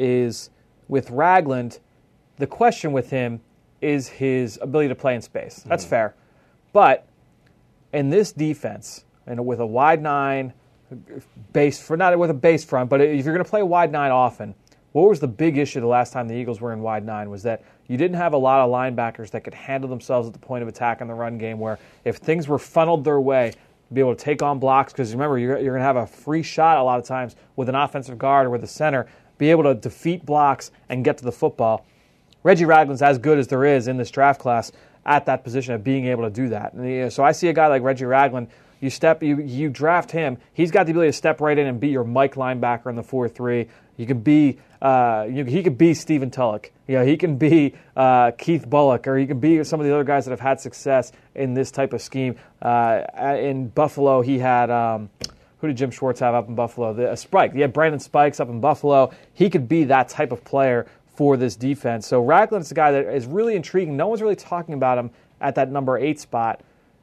is with Ragland, the question with him is his ability to play in space. That's mm-hmm. fair. But in this defense, and with a wide nine, base for not with a base front, but if you're going to play wide nine often, what was the big issue the last time the Eagles were in wide nine was that you didn't have a lot of linebackers that could handle themselves at the point of attack in the run game, where if things were funneled their way, be able to take on blocks, because remember, you're, you're going to have a free shot a lot of times with an offensive guard or with a center, be able to defeat blocks and get to the football. Reggie Ragland's as good as there is in this draft class at that position of being able to do that. And, you know, so I see a guy like Reggie Ragland You step, you you draft him. He's got the ability to step right in and be your Mike linebacker in the four three. You can be, uh, you, he could be Stephen Tulloch. You know, he can be uh, Keith Bullock, or he can be some of the other guys that have had success in this type of scheme. Uh, in Buffalo, he had. Um, Who did Jim Schwartz have up in Buffalo? The, uh, Spike. He had Brandon Spikes up in Buffalo. He could be that type of player for this defense. So Ragland's a guy that is really intriguing. No one's really talking about him at that number eight spot.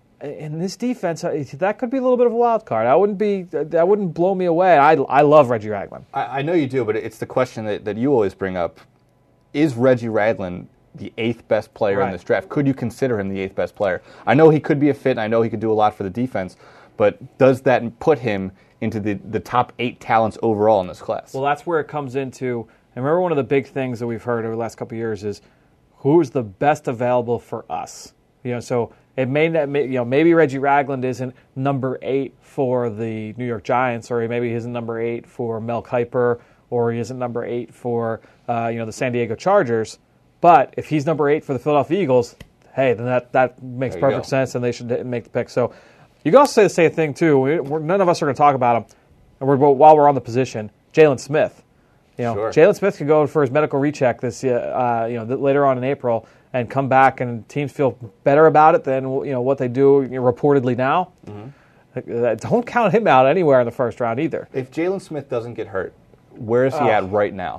In this defense, that could be a little bit of a wild card. I wouldn't be. That wouldn't blow me away. I, I love Reggie Ragland. I, I know you do, but it's the question that, that you always bring up. Is Reggie Ragland the eighth best player right. in this draft? Could you consider him the eighth best player? I know he could be a fit, and I know he could do a lot for the defense, but does that put him into the, the top eight talents overall in this class? Well, that's where it comes into, and remember one of the big things that we've heard over the last couple of years is who's the best available for us? You know, so it may not, you know, maybe Reggie Ragland isn't number eight for the New York Giants, or maybe he isn't number eight for Mel Kiper, or he isn't number eight for, uh, you know, the San Diego Chargers. But if he's number eight for the Philadelphia Eagles, hey, then that, that makes perfect go. sense, and they should make the pick. So you can also say the same thing, too. We, we're, none of us are going to talk about him and we're, while we're on the position. Jalen Smith. You know, sure. Jalen Smith could go for his medical recheck this, uh, you know, th- later on in April and come back, and teams feel better about it than you know what they do you know, reportedly now. Mm-hmm. Don't count him out anywhere in the first round either. If Jalen Smith doesn't get hurt, where is he Oh. at right now?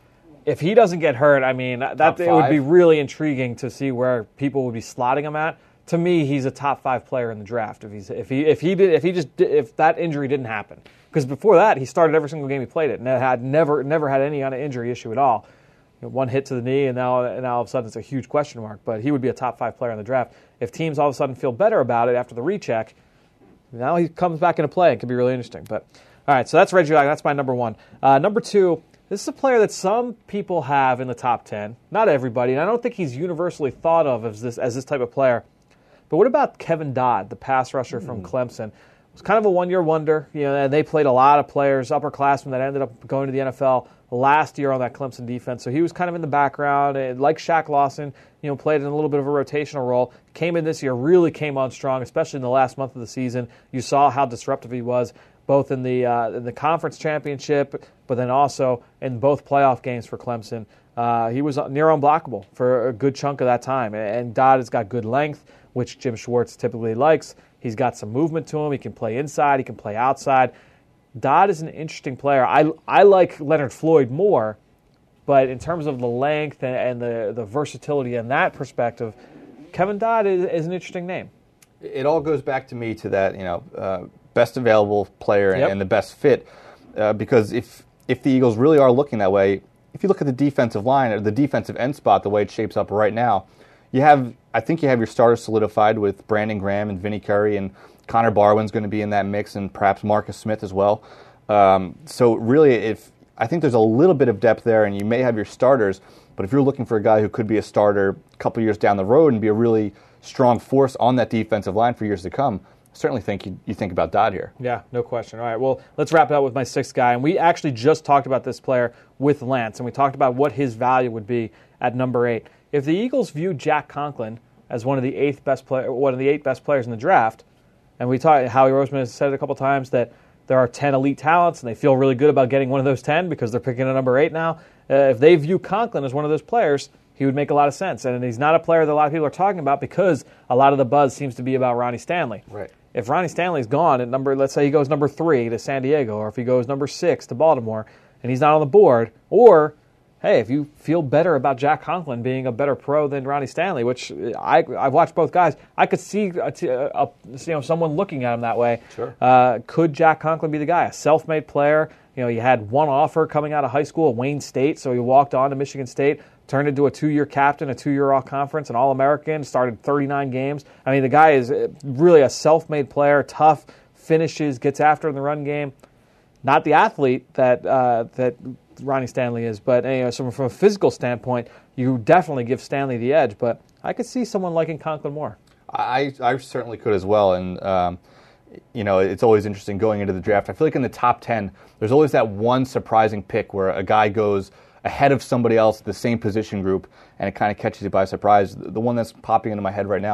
If he doesn't get hurt, I mean, that it would be really intriguing to see where people would be slotting him at. To me, he's a top five player in the draft. If he's if he if he did if he just did, if that injury didn't happen, because before that he started every single game he played it and had never never had any kind of injury issue at all. You know, one hit to the knee, and now and now all of a sudden it's a huge question mark. But he would be a top five player in the draft. If teams all of a sudden feel better about it after the recheck, now he comes back into play. It could be really interesting. But all right, so that's Reggie Ragland. That's my number one. Uh, number two. This is a player that some people have in the top ten. Not everybody, and I don't think he's universally thought of as this as this type of player. But what about Kevin Dodd, the pass rusher mm. from Clemson? It was kind of a one-year wonder. You know, and they played a lot of players, upperclassmen that ended up going to the N F L last year on that Clemson defense. So he was kind of in the background, and like Shaq Lawson, you know, played in a little bit of a rotational role. Came in this year, really came on strong, especially in the last month of the season. You saw how disruptive he was, both in the uh, in the conference championship, but then also in both playoff games for Clemson. Uh, he was near unblockable for a good chunk of that time. And Dodd has got good length, which Jim Schwartz typically likes. He's got some movement to him. He can play inside. He can play outside. Dodd is an interesting player. I I like Leonard Floyd more, but in terms of the length and, and the, the versatility in that perspective, Kevin Dodd is, is an interesting name. It all goes back to me to that, you know, uh, best available player and, Yep. and the best fit. Uh, because if if the Eagles really are looking that way, if you look at the defensive line or the defensive end spot, the way it shapes up right now, you have I think you have your starters solidified with Brandon Graham and Vinny Curry, and Connor Barwin's going to be in that mix, and perhaps Marcus Smith as well. Um, so really, if I think there's a little bit of depth there, and you may have your starters, but if you're looking for a guy who could be a starter a couple years down the road and be a really strong force on that defensive line for years to come, I certainly think you, you think about Dodd here. Yeah, no question. All right, well, let's wrap it up with my sixth guy. And we actually just talked about this player with Lance, and we talked about what his value would be at number eight. If the Eagles view Jack Conklin as one of the eighth best player, one of the eight best players in the draft, and we talked, Howie Roseman has said it a couple times that there are ten elite talents, and they feel really good about getting one of those ten because they're picking a number eight now. Uh, if they view Conklin as one of those players, he would make a lot of sense. And he's not a player that a lot of people are talking about because a lot of the buzz seems to be about Ronnie Stanley. Right. If Ronnie Stanley's gone at number, let's say he goes number three to San Diego, or if he goes number six to Baltimore, and he's not on the board, or hey, if you feel better about Jack Conklin being a better pro than Ronnie Stanley, which I, I've watched both guys, I could see a, a, you know someone looking at him that way. Sure. Uh, could Jack Conklin be the guy? A self-made player. You know, he had one offer coming out of high school at Wayne State, so he walked on to Michigan State, turned into a two-year captain, a two-year all-conference, an All-American, started thirty-nine games. I mean, the guy is really a self-made player, tough, finishes, gets after in the run game. Not the athlete that uh, that Ronnie Stanley is, but you know, so from a physical standpoint, you definitely give Stanley the edge. But I could see someone liking Conklin more. I, I certainly could as well, and um, you know, it's always interesting going into the draft. I feel like in the top ten, there's always that one surprising pick where a guy goes ahead of somebody else, the same position group, and it kind of catches you by surprise. The one that's popping into my head right now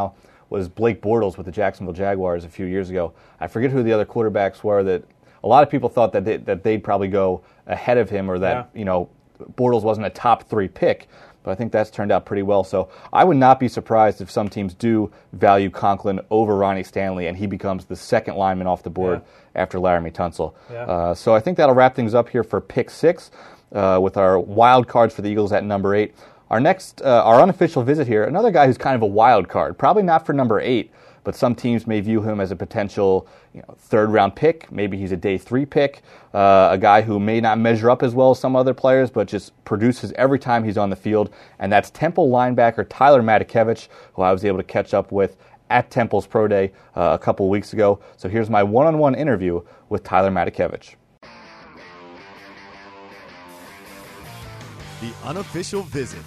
was Blake Bortles with the Jacksonville Jaguars a few years ago. I forget who the other quarterbacks were that a lot of people thought that they, that they'd probably go ahead of him, or that yeah. you know Bortles wasn't a top three pick. But I think that's turned out pretty well. So I would not be surprised if some teams do value Conklin over Ronnie Stanley, and he becomes the second lineman off the board yeah. after Laramie Tunsil. Yeah. Uh, so I think that'll wrap things up here for pick six uh, with our wild cards for the Eagles at number eight. Our next, uh, our unofficial visit here, another guy who's kind of a wild card, probably not for number eight, but some teams may view him as a potential you know, third-round pick. Maybe he's a day three pick, uh, a guy who may not measure up as well as some other players, but just produces every time he's on the field, and that's Temple linebacker Tyler Matakevich, who I was able to catch up with at Temple's Pro Day uh, a couple weeks ago. So here's my one-on-one interview with Tyler Matakevich. The unofficial visit.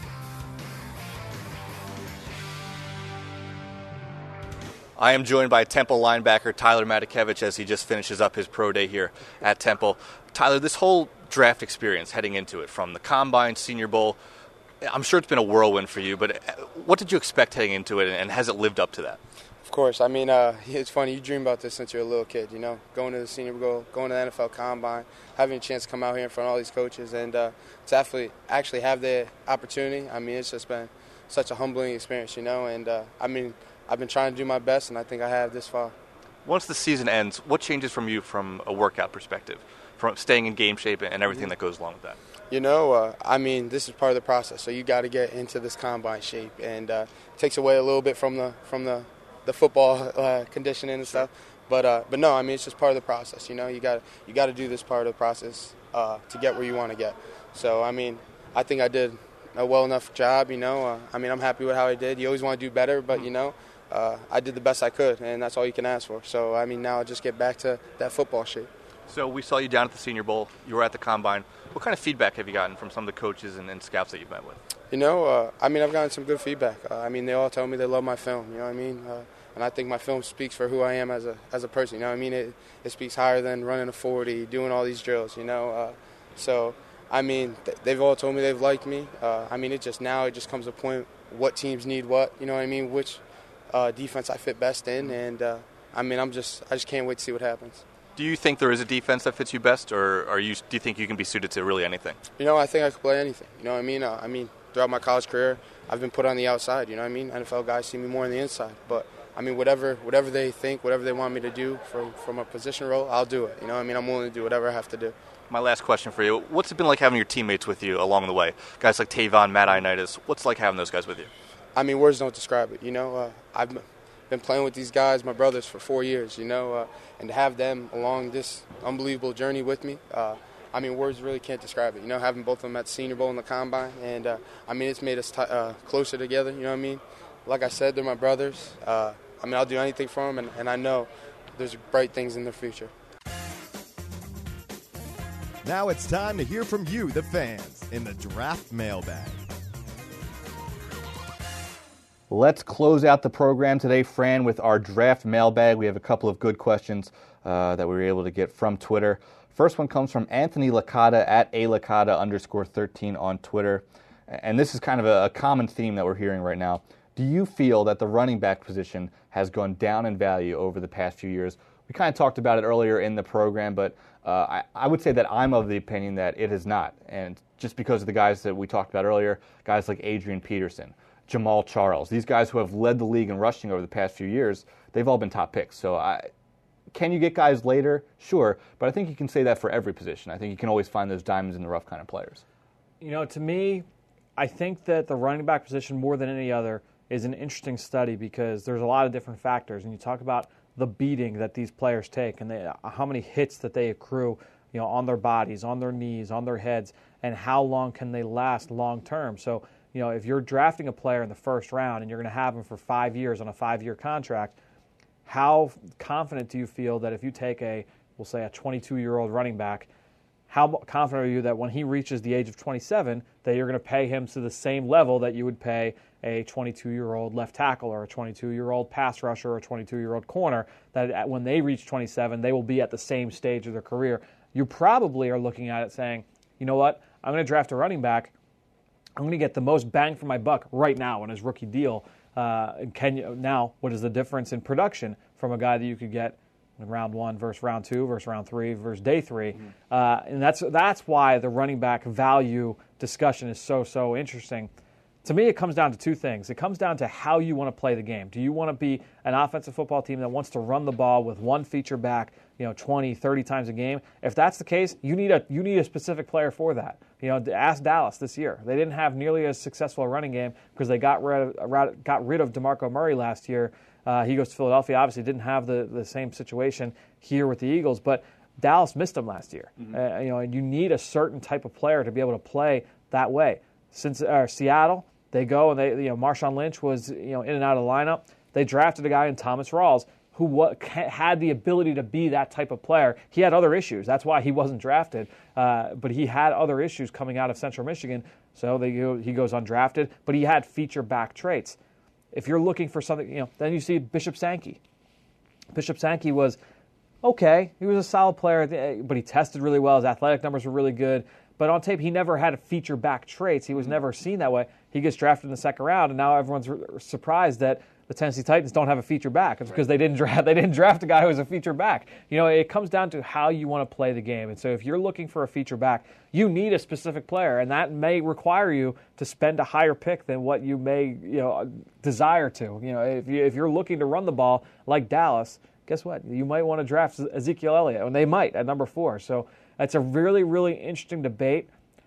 I am joined by Temple linebacker Tyler Matakevich as he just finishes up his pro day here at Temple. Tyler, this whole draft experience heading into it, from the Combine, Senior Bowl, I'm sure it's been a whirlwind for you, but what did you expect heading into it, and has it lived up to that? Of course. I mean, uh, it's funny, you dream about this since you're a little kid, you know, going to the Senior Bowl, going to the N F L Combine, having a chance to come out here in front of all these coaches, and uh, to actually, actually have the opportunity. I mean, it's just been such a humbling experience, you know, and uh, I mean, I've been trying to do my best, and I think I have this far. Once the season ends, what changes from you from a workout perspective, from staying in game shape and everything mm-hmm. that goes along with that? You know, uh, I mean, this is part of the process, so you got to get into this combine shape, and uh, it takes away a little bit from the from the, the football uh, conditioning and stuff. But uh, but no, I mean, it's just part of the process. You know, you got you got to do this part of the process uh, to get where you want to get. So I mean, I think I did a well enough job. You know, uh, I mean, I'm happy with how I did. You always want to do better, but you know. Uh, I did the best I could, and that's all you can ask for. So, I mean, now I just get back to that football shape. So we saw you down at the Senior Bowl. You were at the Combine. What kind of feedback have you gotten from some of the coaches and, and scouts that you've met with? You know, uh, I mean, I've gotten some good feedback. Uh, I mean, they all tell me they love my film, you know what I mean? Uh, and I think my film speaks for who I am as a as a person, you know what I mean? It, it speaks higher than running a forty, doing all these drills, you know? Uh, so, I mean, th- they've all told me they've liked me. Uh, I mean, it just now it just comes to a point what teams need what, you know what I mean? Which Uh, defense I fit best in, and uh, I mean I'm just I just can't wait to see what happens. Do you think there is a defense that fits you best, or are you do you think you can be suited to really anything? You know, I think I could play anything. You know what I mean? Uh, I mean throughout my college career, I've been put on the outside. You know what I mean? N F L guys see me more on the inside, but I mean whatever whatever they think, whatever they want me to do from from a position role, I'll do it. You know what I mean? I'm willing to do whatever I have to do. My last question for you: what's it been like having your teammates with you along the way? Guys like Tavon, Matt Ioannidis. What's it like having those guys with you? I mean, words don't describe it. You know, uh, I've been playing with these guys, my brothers, for four years, you know, uh, and to have them along this unbelievable journey with me, uh, I mean, words really can't describe it. You know, having both of them at the Senior Bowl and the Combine, and uh, I mean, it's made us t- uh, closer together, you know what I mean? Like I said, they're my brothers. Uh, I mean, I'll do anything for them, and, and I know there's bright things in their future. Now it's time to hear from you, the fans, in the Draft Mailbag. Let's close out the program today, Fran, with our draft mailbag. We have a couple of good questions uh, that we were able to get from Twitter. First one comes from Anthony Licata at a Licata underscore thirteen on Twitter. And this is kind of a, a common theme that we're hearing right now. Do you feel that the running back position has gone down in value over the past few years? We kind of talked about it earlier in the program, but uh, I, I would say that I'm of the opinion that it has not. And just because of the guys that we talked about earlier, guys like Adrian Peterson, Jamal Charles, these guys who have led the league in rushing over the past few years, they've all been top picks. So I, can you get guys later? Sure, but I think you can say that for every position. I think you can always find those diamonds in the rough kind of players. You know, to me, I think that the running back position, more than any other, is an interesting study because there's a lot of different factors. And you talk about the beating that these players take and they, how many hits that they accrue, you know, on their bodies, on their knees, on their heads, and how long can they last long term. So, you know, if you're drafting a player in the first round and you're going to have him for five years on a five-year contract, how confident do you feel that if you take a, we'll say a twenty-two-year-old running back, how confident are you that when he reaches the age of twenty-seven, that you're going to pay him to the same level that you would pay a twenty-two-year-old left tackle or a twenty-two-year-old pass rusher or a twenty-two-year-old corner, that when they reach twenty-seven, they will be at the same stage of their career? You probably are looking at it saying, you know what, I'm going to draft a running back. I'm going to get the most bang for my buck right now on his rookie deal Uh, and can you, now, what is the difference in production from a guy that you could get in round one versus round two versus round three versus day three? Mm-hmm. Uh, and that's that's why the running back value discussion is so, so interesting. To me, it comes down to two things. It comes down to how you want to play the game. Do you want to be an offensive football team that wants to run the ball with one feature back, you know, twenty, thirty times a game? If that's the case, you need a you need a specific player for that. You know, ask Dallas this year. They didn't have nearly as successful a running game because they got rid of, got rid of DeMarco Murray last year. Uh, he goes to Philadelphia. Obviously, didn't have the, the same situation here with the Eagles, but Dallas missed him last year. Mm-hmm. Uh, you know, and you need a certain type of player to be able to play that way. Since uh, Seattle. They go and they, you know, Marshawn Lynch was, you know, in and out of the lineup. They drafted a guy in Thomas Rawls who wa- had the ability to be that type of player. He had other issues. That's why he wasn't drafted. Uh, but he had other issues coming out of Central Michigan. So they go, he goes undrafted. But he had feature back traits. If you're looking for something, you know, then you see Bishop Sankey. Bishop Sankey was okay. He was a solid player, but he tested really well. His athletic numbers were really good. But on tape, he never had a feature back traits. He was never seen that way. He gets drafted in the second round, and now everyone's re- surprised that the Tennessee Titans don't have a feature back. It's because they didn't draft they didn't draft a guy who was a feature back. You know, it comes down to how you want to play the game. And so if you're looking for a feature back, you need a specific player, and that may require you to spend a higher pick than what you may, you know, desire to. You know, if you if you're looking to run the ball like Dallas, guess what? You might want to draft Ezekiel Elliott, and they might at number four. So it's a really, really interesting debate.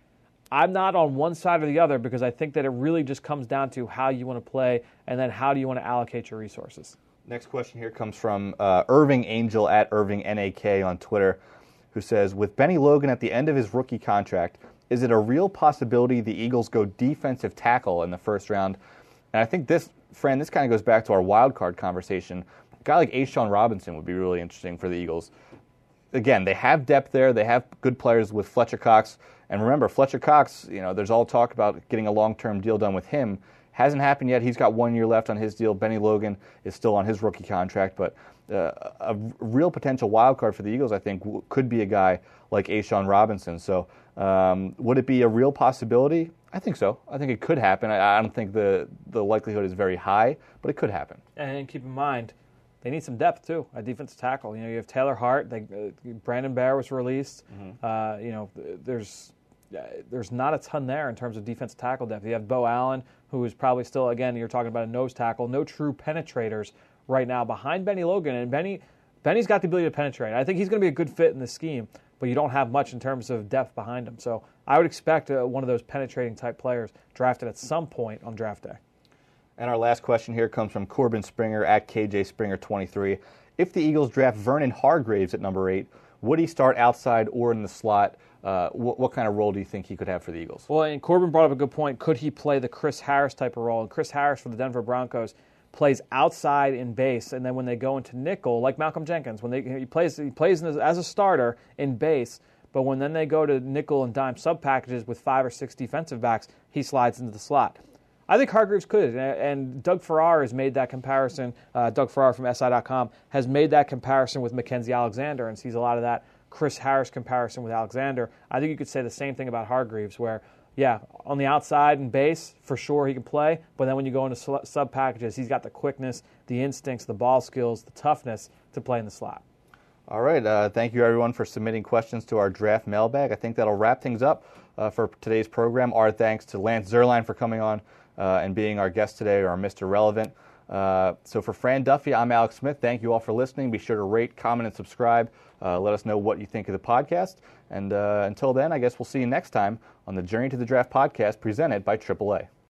I'm not on one side or the other because I think that it really just comes down to how you want to play and then how do you want to allocate your resources. Next question here comes from uh, Irving Angel at Irving N A K on Twitter, who says, with Benny Logan at the end of his rookie contract, is it a real possibility the Eagles go defensive tackle in the first round? And I think this, Fran, this kind of goes back to our wild card conversation. A guy like A'Shawn Robinson would be really interesting for the Eagles. Again, they have depth there. They have good players with Fletcher Cox. And remember, Fletcher Cox, you know, there's all talk about getting a long-term deal done with him. Hasn't happened yet. He's got one year left on his deal. Benny Logan is still on his rookie contract. But uh, a real potential wild card for the Eagles, I think, w- could be a guy like A'Shawn Robinson. So um, would it be a real possibility? I think so. I think it could happen. I, I don't think the, the likelihood is very high, but it could happen. And keep in mind, they need some depth, too, at defensive tackle. You know, you have Taylor Hart. They, uh, Brandon Bear was released. Mm-hmm. Uh, you know, there's uh, there's not a ton there in terms of defensive tackle depth. You have Bo Allen, who is probably still, again, you're talking about a nose tackle. No true penetrators right now behind Benny Logan. And Benny, Benny's got the ability to penetrate. I think he's going to be a good fit in the scheme, but you don't have much in terms of depth behind him. So I would expect uh, one of those penetrating type players drafted at some point on draft day. And our last question here comes from Corbin Springer at K J Springer twenty-three. If the Eagles draft Vernon Hargreaves at number eight, would he start outside or in the slot? Uh, what, what kind of role do you think he could have for the Eagles? Well, and Corbin brought up a good point. Could he play the Chris Harris type of role? And Chris Harris for the Denver Broncos plays outside in base, and then when they go into nickel, like Malcolm Jenkins, when they he plays he plays in, as a starter in base, but when then they go to nickel and dime sub packages with five or six defensive backs, he slides into the slot. I think Hargreaves could, and Doug Farrar has made that comparison. Uh, Doug Farrar from S I dot com has made that comparison with Mackenzie Alexander and sees a lot of that Chris Harris comparison with Alexander. I think you could say the same thing about Hargreaves, where, yeah, on the outside and base, for sure he can play, but then when you go into sub packages, he's got the quickness, the instincts, the ball skills, the toughness to play in the slot. All right. Uh, thank you, everyone, for submitting questions to our draft mailbag. I think that'll wrap things up uh, for today's program. Our thanks to Lance Zierlein for coming on uh, and being our guest today, or our Mister Relevant. Uh, so for Fran Duffy, I'm Alex Smith. Thank you all for listening. Be sure to rate, comment, and subscribe. Uh, let us know what you think of the podcast. And uh, until then, I guess we'll see you next time on the Journey to the Draft podcast presented by triple A.